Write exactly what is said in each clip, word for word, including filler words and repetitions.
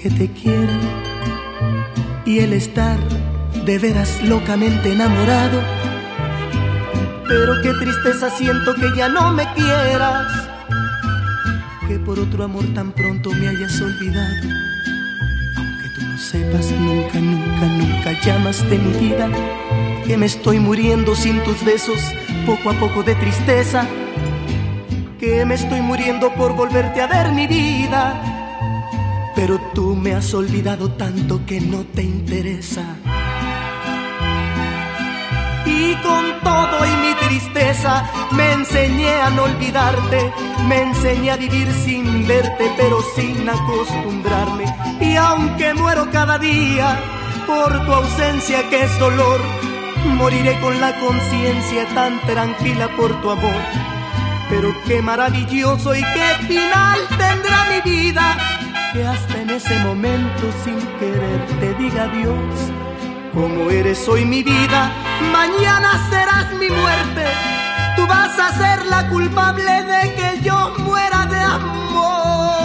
que te quiero y el estar de veras locamente enamorado. Pero qué tristeza siento que ya no me quieras, que por otro amor tan pronto me hayas olvidado. Aunque tú no sepas, nunca, nunca, nunca llamaste mi vida, que me estoy muriendo sin tus besos, poco a poco de tristeza, que me estoy muriendo por volverte a ver mi vida. Pero tú me has olvidado tanto que no te interesa. Y con todo y mi tristeza me enseñé a no olvidarte, me enseñé a vivir sin verte, pero sin acostumbrarme. Y aunque muero cada día por tu ausencia que es dolor, moriré con la conciencia tan tranquila por tu amor. Pero qué maravilloso y qué final tendrá mi vida, que hasta en ese momento sin querer te diga adiós. Como eres hoy mi vida, mañana serás mi muerte. Tú vas a ser la culpable de que yo muera de amor.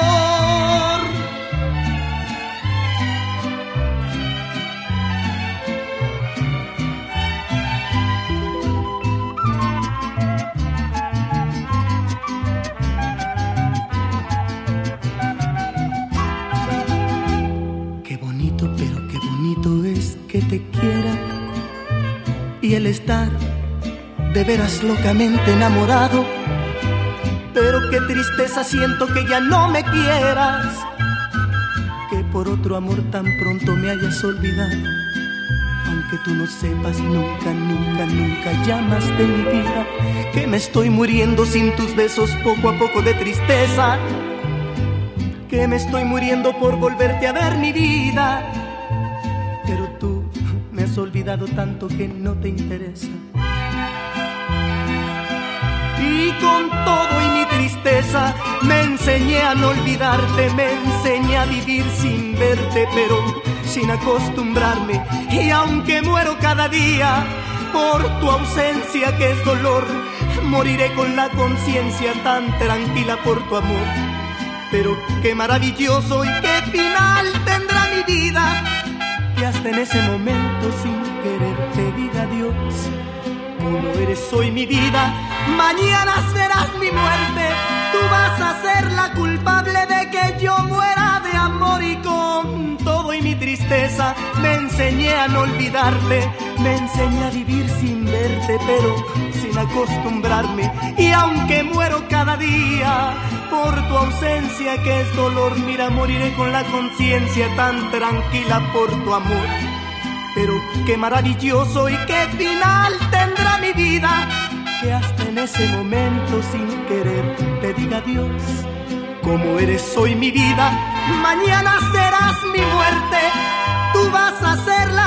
Qué bonito, pero qué bonito es que te quiera y el estar de veras locamente enamorado. Pero qué tristeza siento que ya no me quieras, que por otro amor tan pronto me hayas olvidado. Aunque tú no sepas, nunca, nunca, nunca llamaste mi vida, que me estoy muriendo sin tus besos poco a poco de tristeza, que me estoy muriendo por volverte a ver mi vida. Pero tú me has olvidado tanto que no te interesa. Y con todo y mi tristeza me enseñé a no olvidarte, me enseñé a vivir sin verte, pero sin acostumbrarme. Y aunque muero cada día por tu ausencia que es dolor, moriré con la conciencia tan tranquila por tu amor. Pero qué maravilloso y qué final tendrá mi vida, que hasta en ese momento sin querer te diga adiós. Como eres hoy mi vida, mañana serás mi muerte. Tú vas a ser la culpable de que yo muera de amor. Y con todo y mi tristeza me enseñé a no olvidarte, me enseñé a vivir sin verte, pero sin acostumbrarme. Y aunque muero cada día por tu ausencia que es dolor, mira, moriré con la conciencia tan tranquila por tu amor. Pero qué maravilloso y qué final tendrá mi vida, que hasta en ese momento sin querer te diga adiós. Como eres hoy mi vida, mañana serás mi muerte. Tú vas a ser la